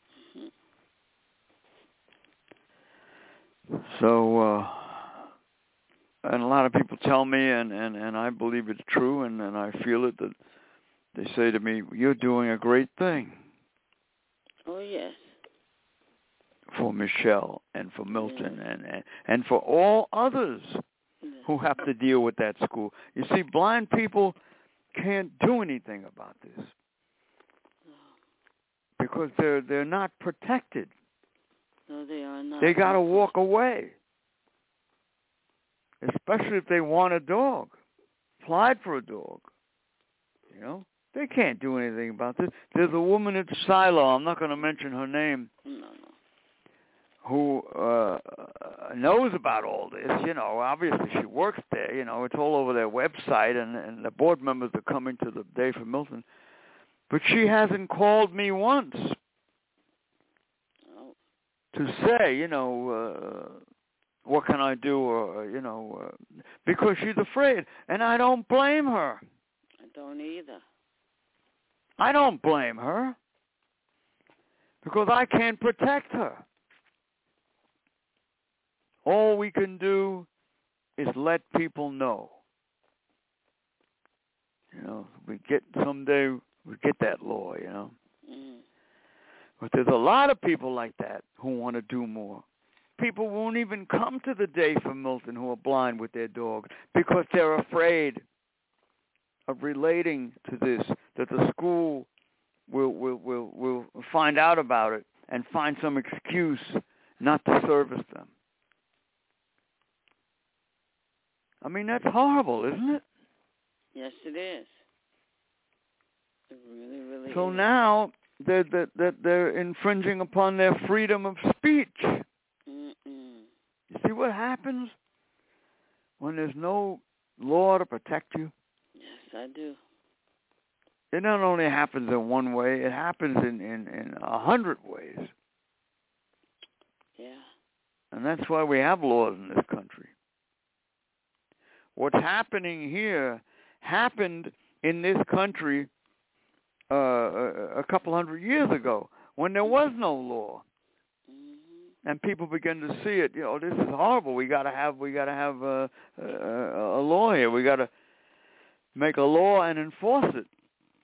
Speaker 2: Mm-hmm. So, uh, and a lot of people tell me, and, and, and I believe it's true, and, and I feel it, that they say to me, you're doing a great thing.
Speaker 3: Oh, yes.
Speaker 2: For Michelle and for Milton
Speaker 3: yes.
Speaker 2: and, and, and for all others
Speaker 3: yes.
Speaker 2: who have to deal with that school. You see, blind people can't do anything about this. Because they're they're not protected.
Speaker 3: No, they are not.
Speaker 2: They got to walk away. Especially if they want a dog. Applied for a dog. You know? They can't do anything about this. There's a woman at Silo, I'm not going to mention her name,
Speaker 3: no, no.
Speaker 2: who uh, knows about all this. You know, obviously she works there. You know, it's all over their website, and, and the board members are coming to the Day for Milton. But she hasn't called me once
Speaker 3: oh.
Speaker 2: to say, you know, uh, what can I do, or, you know, uh, because she's afraid. And I don't blame her.
Speaker 3: I don't either.
Speaker 2: I don't blame her because I can't protect her. All we can do is let people know. You know, we get someday... we get that law, you know.
Speaker 3: Mm.
Speaker 2: But there's a lot of people like that who want to do more. People won't even come to the Day for Milton who are blind with their dogs because they're afraid of relating to this, that the school will will will, will find out about it and find some excuse not to service them. I mean, that's horrible, isn't it?
Speaker 3: Yes, it is. It really, really
Speaker 2: so
Speaker 3: is.
Speaker 2: now they're, they're, they're infringing upon their freedom of speech.
Speaker 3: Mm-mm.
Speaker 2: You see what happens when there's no law to protect you?
Speaker 3: Yes, I do.
Speaker 2: It not only happens in one way, it happens in, in, in a hundred ways.
Speaker 3: Yeah.
Speaker 2: And that's why we have laws in this country. What's happening here happened in this country uh, a, a couple hundred years ago when there was no law.
Speaker 3: Mm-hmm.
Speaker 2: And people begin to see it. You know, this is horrible. We got to have we got to have a, a, a law here. We got to make a law and enforce it.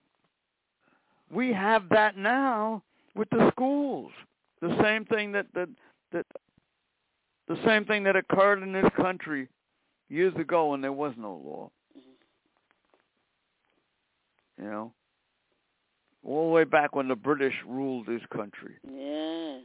Speaker 2: We have that now with the schools. The same thing that that that the same thing that occurred in this country years ago when there was no law.
Speaker 3: Mm-hmm.
Speaker 2: You know? All the way back when the British ruled this country.
Speaker 3: Yes.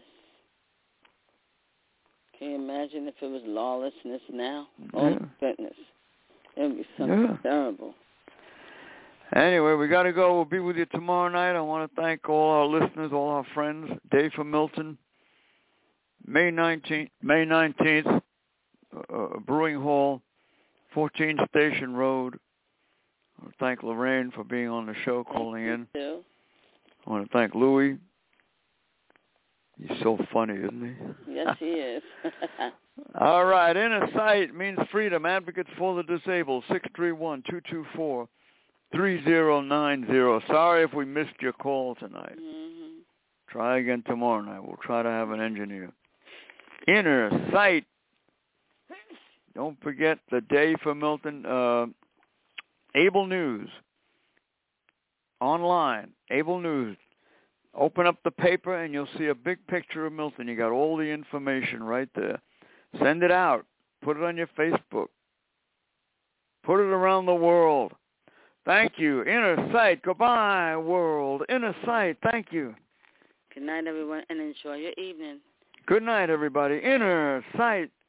Speaker 3: Can you imagine if it was lawlessness now?
Speaker 2: Yeah.
Speaker 3: Oh, goodness. It would be something
Speaker 2: Yeah.
Speaker 3: terrible.
Speaker 2: Anyway, we got to go. We'll be with you tomorrow night. I want to thank all our listeners, all our friends. Dave from Milton, May nineteenth, May nineteenth, uh, Brewing Hall, fourteen Station Road. I want to thank Lorraine for being on the show, calling in.
Speaker 3: Too.
Speaker 2: I want to thank Louis. He's so funny, isn't he?
Speaker 3: Yes, he is.
Speaker 2: All right. Inner Sight means freedom. Advocates for the disabled. six three one, two two four, three zero nine zero. Sorry if we missed your call tonight.
Speaker 3: Mm-hmm. Try
Speaker 2: again tomorrow night. We'll try to have an engineer. Inner Sight. Don't forget the day for Milton. Uh, Able News. Online. Able News. Open up the paper and you'll see a big picture of Milton. You got all the information right there. Send it out. Put it on your Facebook. Put it around the world. Thank you. Inner Sight. Goodbye, world. Inner Sight. Thank you.
Speaker 3: Good night, everyone, and enjoy your evening.
Speaker 2: Good night, everybody. Inner Sight.